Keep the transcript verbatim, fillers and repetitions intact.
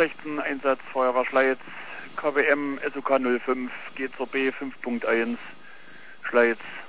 sechzehn, Einsatz Feuerwehr Schleiz, K W M S O K null fünf, geht zur B fünf Punkt eins, Schleiz.